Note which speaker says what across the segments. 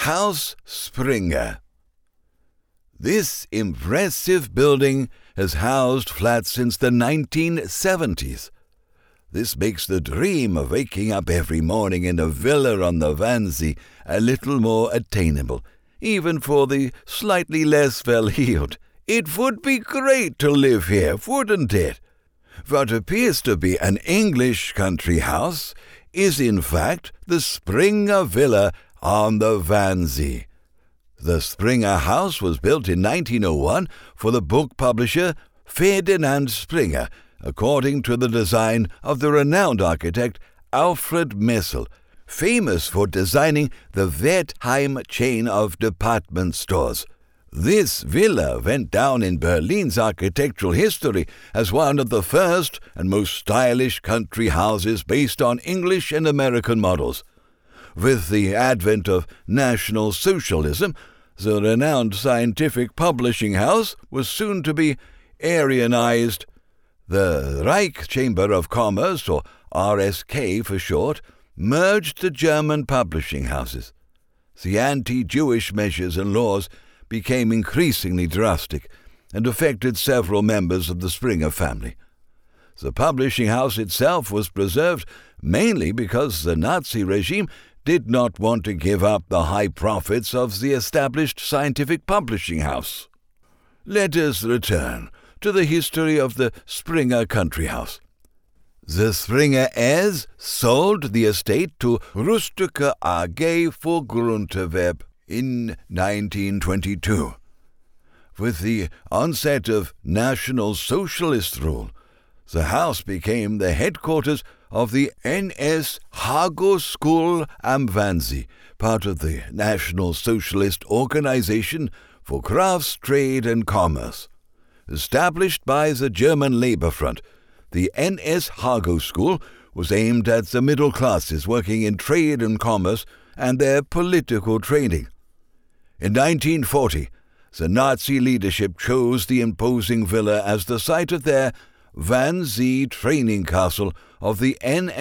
Speaker 1: Haus Springer. This impressive building has housed flats since the 1970s. This makes the dream of waking up every morning in a villa on the Wannsee a little more attainable, even for the slightly less well-heeled. It would be great to live here, wouldn't it? What appears to be an English country house is in fact the Springer Villa on the Wannsee. The Springer House was built in 1901 for the book publisher Ferdinand Springer, according to the design of the renowned architect Alfred Messel, famous for designing the Wertheim chain of department stores. This villa went down in Berlin's architectural history as one of the first and most stylish country houses based on English and American models. With the advent of National Socialism, the renowned scientific publishing house was soon to be Aryanized. The Reich Chamber of Commerce, or RSK for short, merged the German publishing houses. The anti-Jewish measures and laws became increasingly drastic and affected several members of the Springer family. The publishing house itself was preserved mainly because the Nazi regime did not want to give up the high profits of the established scientific publishing house. Let us return to the history of the Springer country house. The Springer heirs sold the estate to Rüstecke AG for Grunderwerb in 1922. With the onset of National Socialist rule, the house became the headquarters of the NS Hago-School am Wannsee, part of the National Socialist Organization for Crafts, Trade and Commerce. Established by the German Labour Front, the NS Hago-School was aimed at the middle classes working in trade and commerce and their political training. In 1940, the Nazi leadership chose the imposing villa as the site of their Wannsee training castle of the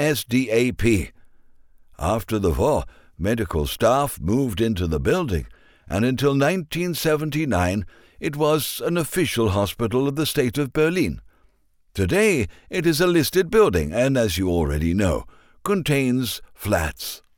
Speaker 1: NSDAP. After the war, medical staff moved into the building, and until 1979 it was an official hospital of the state of Berlin. Today it is a listed building and, as you already know, contains flats.